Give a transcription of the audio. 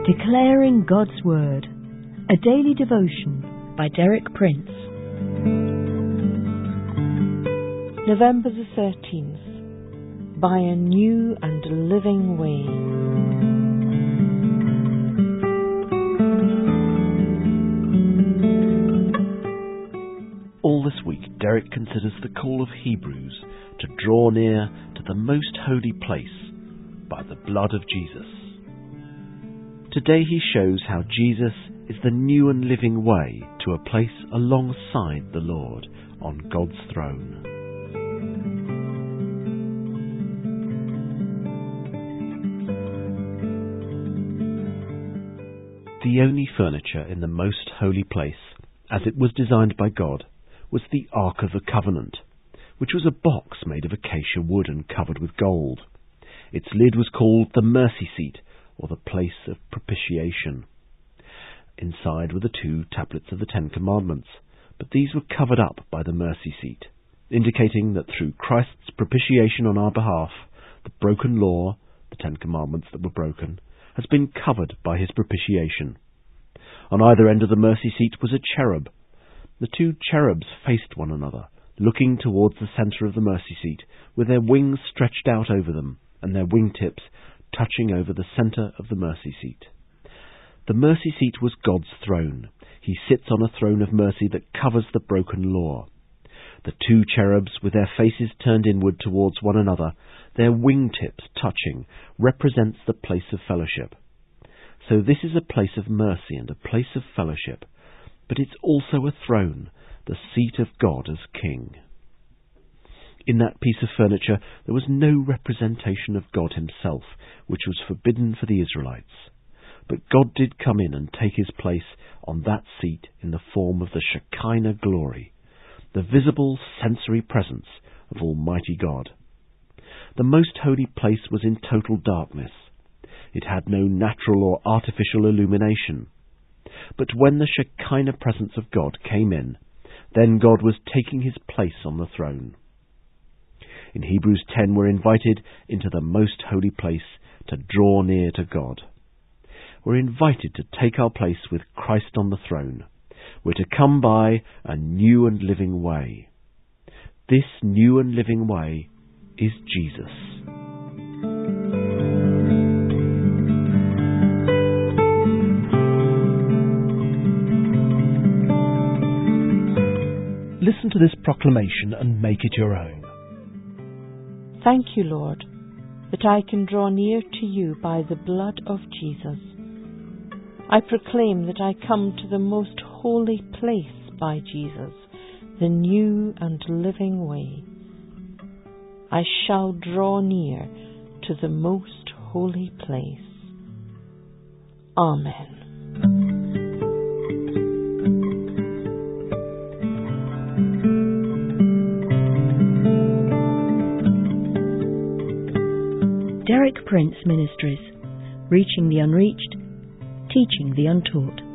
Declaring God's Word, a daily devotion by Derek Prince. November the 13th, by a new and living way. All this week, Derek considers the call of Hebrews to draw near to the most holy place by the blood of Jesus. Today he shows how Jesus is the new and living way to a place alongside the Lord on God's throne. The only furniture in the most holy place, as it was designed by God, was the Ark of the Covenant, which was a box made of acacia wood and covered with gold. Its lid was called the mercy seat, or the place of propitiation. Inside were the 2 tablets of the 10 Commandments, but these were covered up by the mercy seat, indicating that through Christ's propitiation on our behalf, the broken law, the 10 Commandments that were broken, has been covered by his propitiation. On either end of the mercy seat was a cherub. The 2 cherubs faced one another, looking towards the centre of the mercy seat, with their wings stretched out over them, and their wingtips touching over the centre of the mercy seat. The mercy seat was God's throne. He sits on a throne of mercy that covers the broken law. The 2 cherubs, with their faces turned inward towards one another, their wingtips touching, represents the place of fellowship. So this is a place of mercy and a place of fellowship, but it's also a throne, the seat of God as King. In that piece of furniture there was no representation of God himself, which was forbidden for the Israelites. But God did come in and take his place on that seat in the form of the Shekinah glory, the visible sensory presence of Almighty God. The most holy place was in total darkness. It had no natural or artificial illumination. But when the Shekinah presence of God came in, then God was taking his place on the throne. In Hebrews 10 we're invited into the most holy place to draw near to God. We're invited to take our place with Christ on the throne. We're to come by a new and living way. This new and living way is Jesus. Listen to this proclamation and make it your own. Thank you, Lord, that I can draw near to you by the blood of Jesus. I proclaim that I come to the most holy place by Jesus, the new and living way. I shall draw near to the most holy place. Amen. Derek Prince Ministries, reaching the unreached, teaching the untaught.